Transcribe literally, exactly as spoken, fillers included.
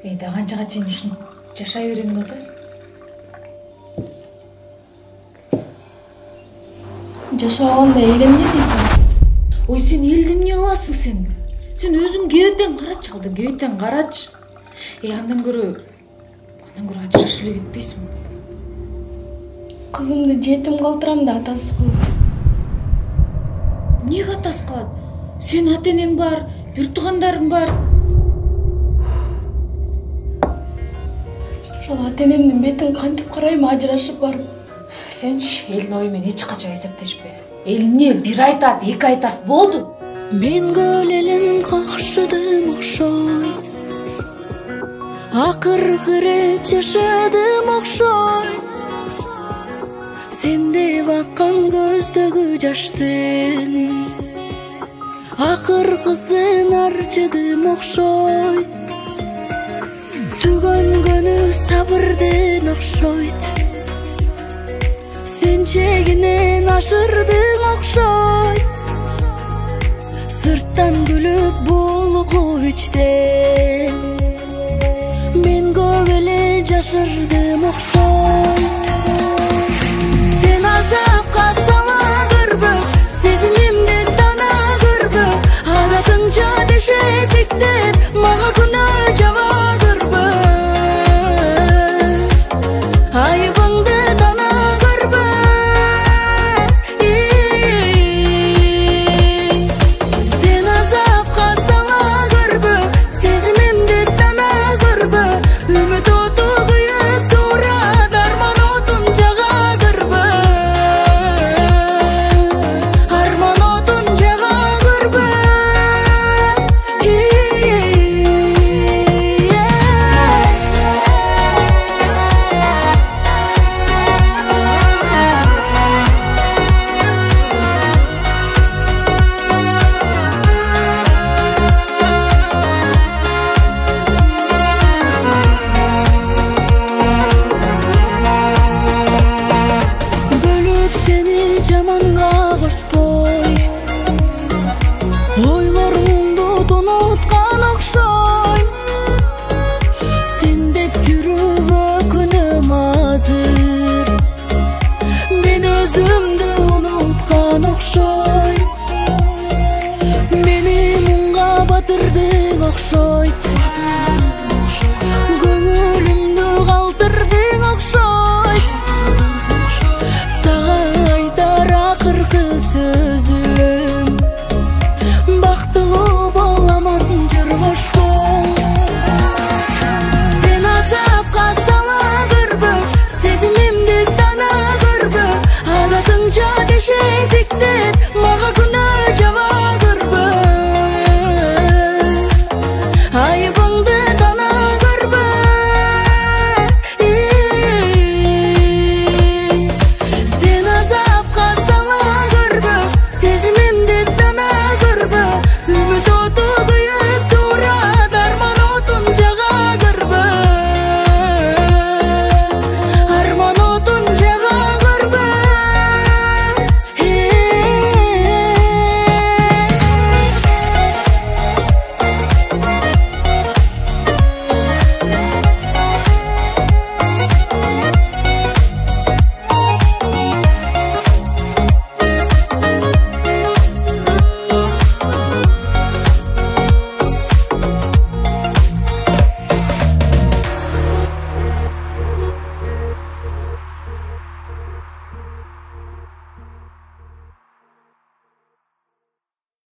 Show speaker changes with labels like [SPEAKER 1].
[SPEAKER 1] Эй, да канчага чейин ушинтип жашай беремин деп атасың?
[SPEAKER 2] Жашабаганда эл эмне дейт?
[SPEAKER 1] Ой, сен элди эмне кыласың сен? Сен өзүң кебетен карачы, алды кебетен карачы. Эй, андан көрө, андан көрө ажырашып эле кетпейсиңби?
[SPEAKER 2] Кызымды жетим калтырам да атасыз кылып.
[SPEAKER 1] Эмнеге атасыз кылат? Сен ата-энең бар, бир туугандарың бар.
[SPEAKER 2] Ошол ата-энемдин бетин кантип карайм ажырашып барып?
[SPEAKER 1] Сенчи элдин ою менен эч качан эсептешпе. Эл эмне бир айтат, эки айтат, болду.
[SPEAKER 3] Мен көлелим какшыдым окшойт. Акыркы ирет жашадым окшойт. Сенде баккан көздөгү жаштын акыркысын арчыдым окшойт. Түгөнгөнү сабырдын окшойт. Сен чегинен ашырдың окшойт. Сырттан күлүп булгу ичтен мен көп эле жашырдым окшойт.